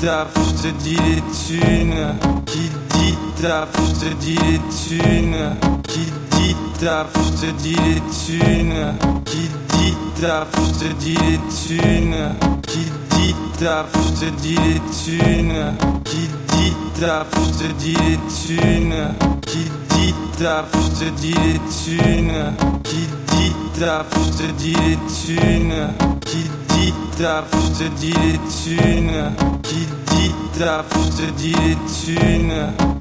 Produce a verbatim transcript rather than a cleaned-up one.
taf te dit les thunes. Qui dit taf te dit les thunes. Qui dit taf te dit les thunes. Qui dit taf te dit les thunes. Qui dit taf te dit les thunes. Qui dit taf te dit les thunes. Qui dit taf te dit les thunes. Qui dit taf te dit les thunes. Qui dit taf te dit les thunes. Qui dit taf te dit les thunes.